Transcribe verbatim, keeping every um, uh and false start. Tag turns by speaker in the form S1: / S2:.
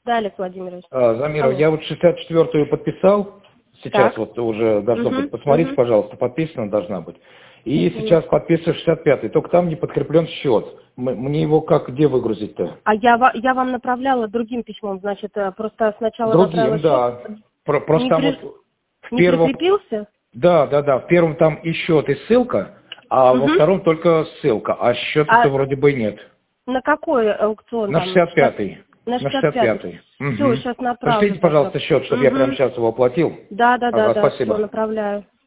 S1: Да, Олег Владимирович.
S2: А, Замира,
S1: Алло.
S2: я вот шестьдесят четвёртую подписал. Сейчас
S1: Так.
S2: вот уже должно
S1: Угу,
S2: быть. Посмотрите,
S1: угу.
S2: пожалуйста, подписано должна быть. И
S1: Нет.
S2: сейчас подписываю шестьдесят пятый. Только там не подкреплен счет. М- Мне его как, где выгрузить-то?
S1: А я, ва- я вам направляла другим письмом, значит, э, просто сначала направила
S2: Другим,
S1: счет,
S2: да. Про- Просто
S1: не,
S2: там
S1: при...
S2: вот в
S1: не
S2: первом...
S1: прикрепился?
S2: Да, да, да. В первом там и счет, и ссылка, а во
S1: Угу.
S2: втором только ссылка. А счета-то
S1: А
S2: вроде бы нет.
S1: на какой аукцион
S2: На
S1: там?
S2: шестьдесят пятый.
S1: На
S2: На
S1: шестьдесят
S2: шестьдесят
S1: пятый.
S2: пятый.
S1: Все,
S2: Угу.
S1: сейчас направлю
S2: Пришлите,
S1: тогда.
S2: пожалуйста, счет, чтобы я прямо
S1: Угу.
S2: сейчас его оплатил.
S1: Да, да, да,
S2: Ага,
S1: да, все,
S2: спасибо.
S1: направляю.